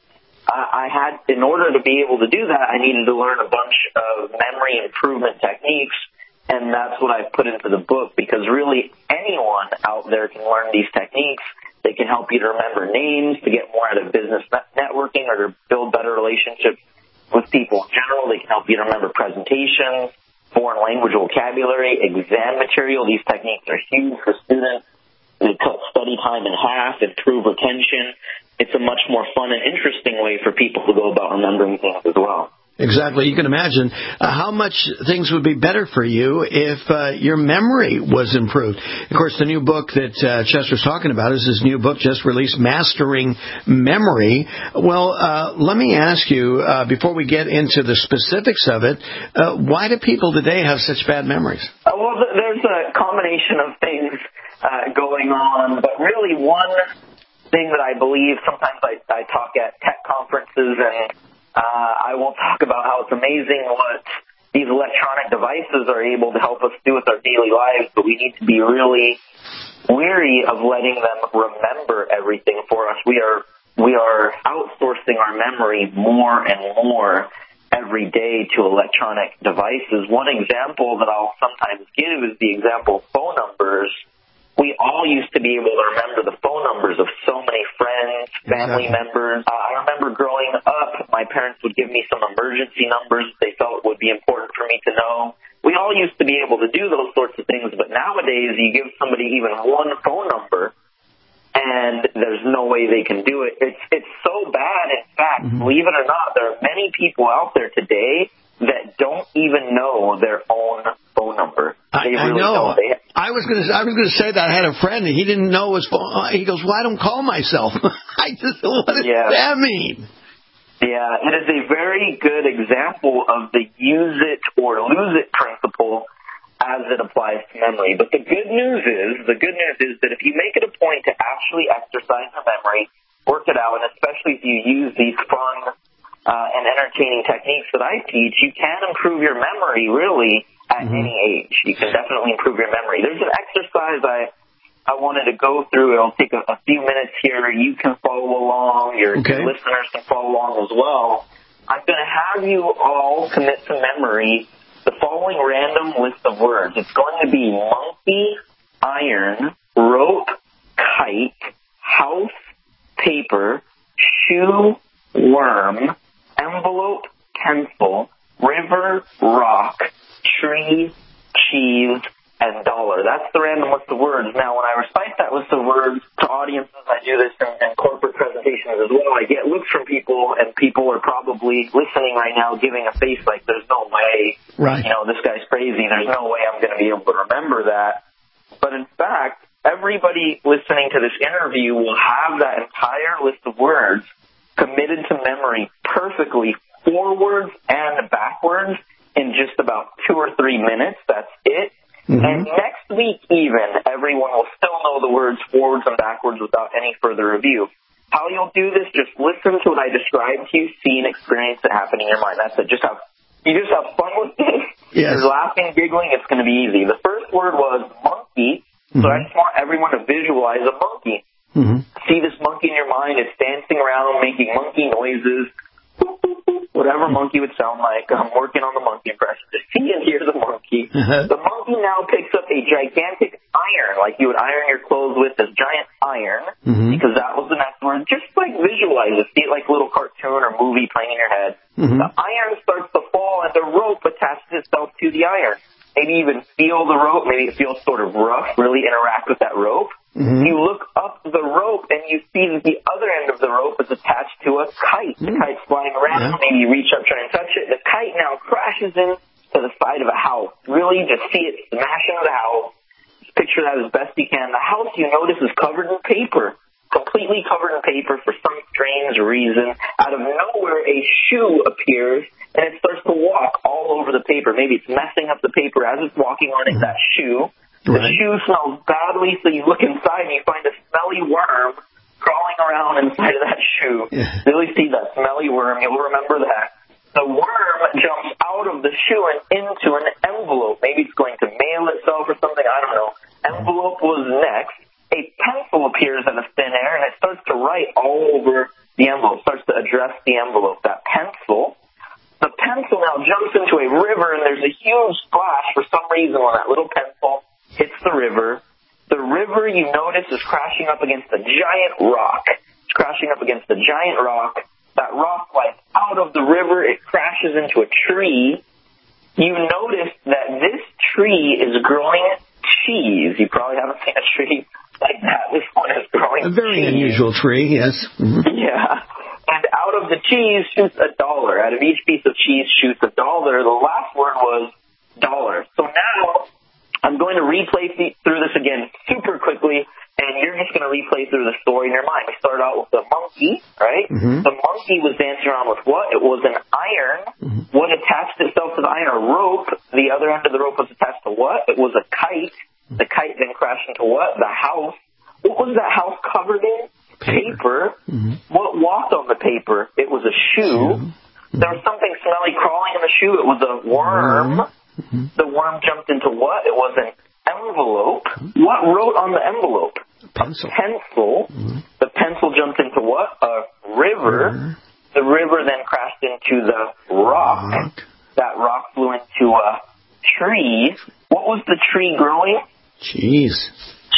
In order to be able to do that, I needed to learn a bunch of memory improvement techniques, and that's what I put into the book, because really anyone out there can learn these techniques. They can help you to remember names, to get more out of business networking, or to build better relationships with people in general. They can help you to remember presentations, foreign language vocabulary, exam material. These techniques are huge for students. They cut study time in half, improve retention. It's a much more fun and interesting way for people to go about remembering things as well.
Exactly. You can imagine how much things would be better for you if your memory was improved. Of course, the new book that Chester's talking about is his new book just released, Mastering Memory. Well, let me ask you, before we get into the specifics of it, why do people today have such bad memories?
Well, there's a combination of things going on, but really one thing that I believe, sometimes I talk at tech conferences, and I will talk about how it's amazing what these electronic devices are able to help us do with our daily lives, but we need to be really weary of letting them remember everything for us. We are outsourcing our memory more and more every day to electronic devices. One example that I'll sometimes give is the example of phone numbers. We all used to be able to remember the phone numbers of so many friends, family members. I remember growing up, my parents would give me some emergency numbers they felt would be important for me to know. We all used to be able to do those sorts of things, but nowadays you give somebody even one phone number, and and there's no way they can do it. It's so bad. In fact, believe it or not, there are many people out there today that don't even know their own phone number. They really
know.
don't.
I was going to say that. I had a friend, and he didn't know his phone. He goes, "Well, I don't call myself." I just, what does that mean?
Yeah, it is a very good example of the use it or lose it principle as it applies to memory. But the good news is that if you make it a point to actually exercise your memory, work it out, and especially if you use these fun and entertaining techniques that I teach, you can improve your memory really at any age. You can definitely improve your memory. There's an exercise I wanted to go through. It'll take a few minutes here. You can follow along. Your listeners can follow along as well. I'm going to have you all commit to memory the following random list of words. It's going to be monkey, iron, rope, kite, house, paper, shoe, worm, envelope, pencil, river, rock, tree, cheese, and dollar. That's the random list of words. Now, when I recite that list of words to audiences, I do this in corporate presentations as well, I get looks from people, and people are probably listening right now giving a face like, there's no way, this guy's crazy, there's no way I'm going to be able to remember that. But in fact, everybody listening to this interview will have that entire list of words committed to memory perfectly, forwards and backwards, in just about 2 or 3 minutes. That's it. And next week even, everyone will still know the words forwards and backwards without any further review. How you'll do this, just listen to what I described to you, see and experience it happen in your mind. That's it. You just have fun with this.
Yes.
You're laughing, giggling, it's going to be easy. The first word was monkey, so I just want everyone to visualize a monkey. See this monkey in your mind. It's dancing around, making monkey noises. Whatever monkey would sound like. I'm working on the monkey impression. Just see and hear the monkey. The monkey now picks up a gigantic iron, like you would iron your clothes with, this giant iron, because that was the next word. Just like visualize it. See it like a little cartoon or movie playing in your head. The iron starts to fall, and the rope attaches itself to the iron. Maybe even feel the rope. Maybe it feels sort of rough. Really interact with that rope. You look up the rope, and you see that the other end of the rope is attached to a kite. The kite's flying around. Maybe you reach up, try and touch it. The kite now crashes into the side of a house. Really just see it smash into the house. Just picture that as best you can. The house, you notice, is covered in paper. Completely covered in paper for some strange reason. Out of nowhere, a shoe appears, and it starts to walk all over the paper. Maybe it's messing up the paper as it's walking on it, that shoe. The shoe smells badly, so you look inside and you find a smelly worm crawling around inside of that shoe. Really see that smelly worm. You'll remember that. The worm jumps out of the shoe and into an envelope. Maybe it's going to mail itself or something. I don't know. Envelope was next. A pencil appears in the thin air, and it starts to write all over the envelope, starts to address the envelope. That pencil. The pencil now jumps into a river, and there's a huge splash for some reason when that little pencil hits the river. The river, you notice, is crashing up against a giant rock. It's crashing up against a giant rock. That rock flies out of the river. It crashes into a tree. You notice that this tree is growing cheese. You probably haven't seen a tree like that. This one is growing
a very
cheese.
Unusual tree, yes.
Yeah. And out of the cheese shoots $1. Out of each piece of cheese shoots $1. The last word was dollar. So now I'm going to replay through this again super quickly, and you're just going to replay through the story in your mind. We started out with the monkey, right? The monkey was dancing around with what? It was an iron. What attached itself to the iron? A rope. The other end of the rope was attached to what? It was a kite. The kite then crashed into what? The house. What was that house covered in? Paper. What walked on the paper? It was a shoe. There was something smelly crawling in the shoe. It was a worm. The worm jumped into what? It was an envelope. What wrote on the envelope? Pencil. The pencil jumped into what? A river. The river then crashed into the rock. That rock flew into a tree. What was the tree growing?
Cheese.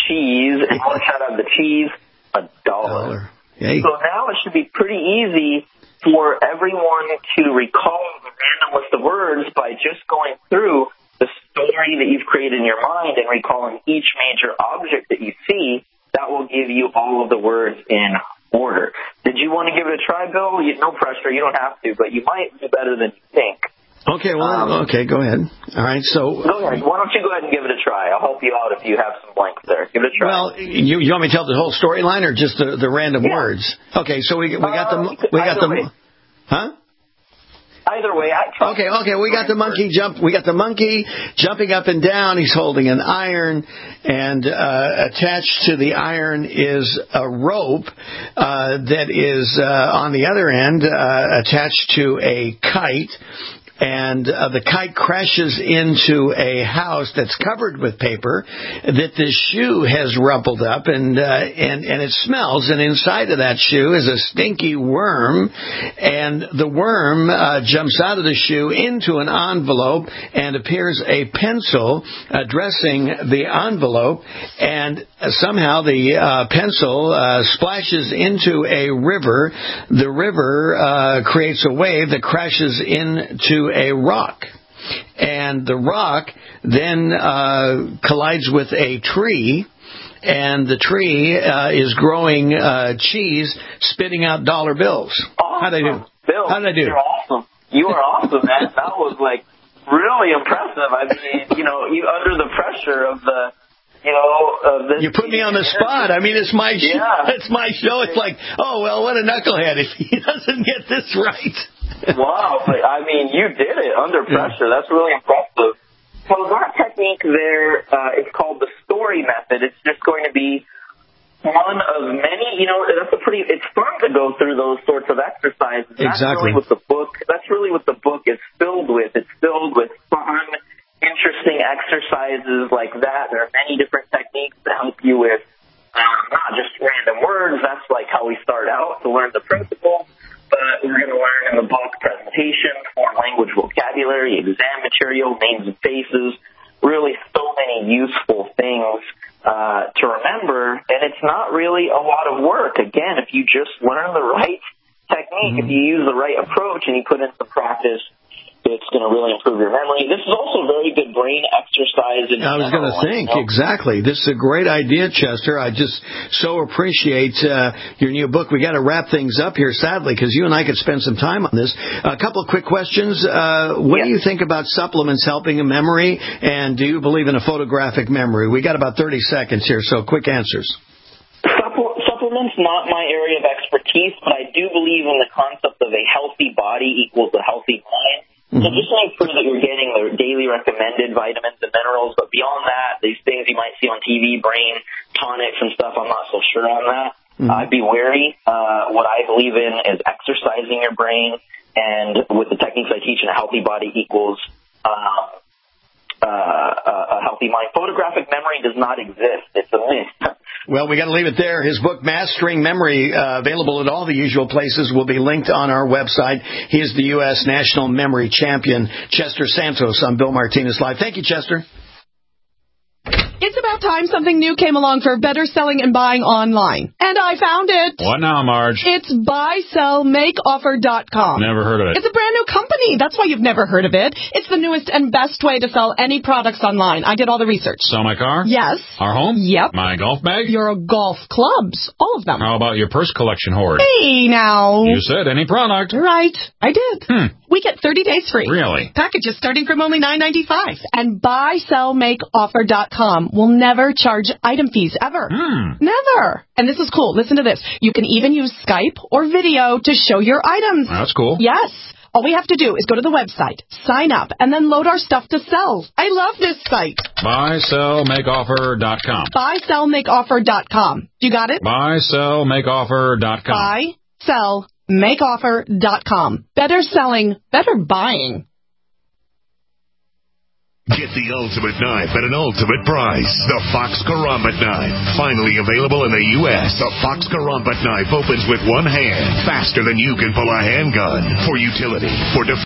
And what shot out of the cheese? $1.
Yay.
So now it should be pretty easy for everyone to recall the random list of words by just going through the story that you've created in your mind and recalling each major object that you see that will give you all of the words in order. Did you want to give it a try, Bill? No pressure. You don't have to, but you might do better than you think.
Okay, okay, go ahead. All right, so...
Go ahead. Why don't you go ahead and give it a try? I'll help you out if you have some blanks there. Give it a try.
Well, you want me to tell the whole storyline or just the random words? Okay, so we got the... Huh?
Either way,
Okay. We got the monkey jumping up and down. He's holding an iron, and attached to the iron is a rope that is on the other end attached to a kite. And the kite crashes into a house that's covered with paper that the shoe has rumpled up, and it smells. And inside of that shoe is a stinky worm, and the worm jumps out of the shoe into an envelope, and appears a pencil addressing the envelope, and somehow the pencil splashes into a river. The river creates a wave that crashes into a rock, and the rock then collides with a tree, and the tree is growing cheese, spitting out dollar bills.
Awesome.
How'd I do?
Bill,
How'd I do?
You're awesome. You are awesome, man. That was really impressive. I mean, you under the pressure of the.
You put me on the spot. I mean, it's my it's my show. It's like, oh well, what a knucklehead if he doesn't get this right.
Wow, but I mean, you did it under pressure. That's really impressive. So that technique there is called the story method. It's just going to be one of many. It's fun to go through those sorts of exercises.
Exactly.
That's really what the book is filled with. It's filled with fun, interesting exercises like that. There are many different techniques to help you with not just random words. That's like how we start out to learn the principles. But we're going to learn in the book presentation, foreign language vocabulary, exam material, names and faces, really so many useful things to remember. And it's not really a lot of work. Again, if you just learn the right technique, if you use the right approach and you put in some practice, it's going to really improve your memory. This is also a very good brain exercise.
I was going to think, exactly. This is a great idea, Chester. I just so appreciate your new book. We got to wrap things up here, sadly, because you and I could spend some time on this. A couple of quick questions. What do you think about supplements helping in memory, and do you believe in a photographic memory? We got about 30 seconds here, so quick answers.
Supplements, not my area of expertise, but I do believe in the concept of a healthy body equals a healthy mind. So just make sure that you're getting the daily recommended vitamins and minerals, but beyond that, these things you might see on TV, brain tonics and stuff, I'm not so sure on that. I'd be wary. What I believe in is exercising your brain, and with the techniques I teach, a healthy body equals a healthy mind. Photographic memory does not exist. It's a myth.
Well, we got to leave it there. His book, Mastering Memory, available at all the usual places, will be linked on our website. He is the U.S. National Memory Champion, Chester Santos, on Bill Martinez Live. Thank you, Chester.
It's about time something new came along for better selling and buying online. And I found it.
What now, Marge?
It's buysellmakeoffer.com.
Never heard of it.
It's a brand new company. That's why you've never heard of it. It's the newest and best way to sell any products online. I did all the research.
Sell my car?
Yes.
Our home?
Yep.
My golf bag?
Your golf clubs. All of them.
How about your purse collection hoard?
Hey, now.
You said any product.
Right. I did. We get 30 days free.
Really?
Packages starting from only $9.95. And buysellmakeoffer.com will never charge item fees, ever. Never. And this is cool. Listen to this. You can even use Skype or video to show your items.
That's cool.
Yes. All we have to do is go to the website, sign up, and then load our stuff to sell. I love this site.
Buysellmakeoffer.com.
Buysellmakeoffer.com. You got it?
Buysellmakeoffer.com.
Buysellmakeoffer.com. Better selling, better buying.
Get the ultimate knife at an ultimate price. The Fox Karambit knife. Finally available in the U.S. The Fox Karambit knife opens with one hand. Faster than you can pull a handgun. For utility, for defense.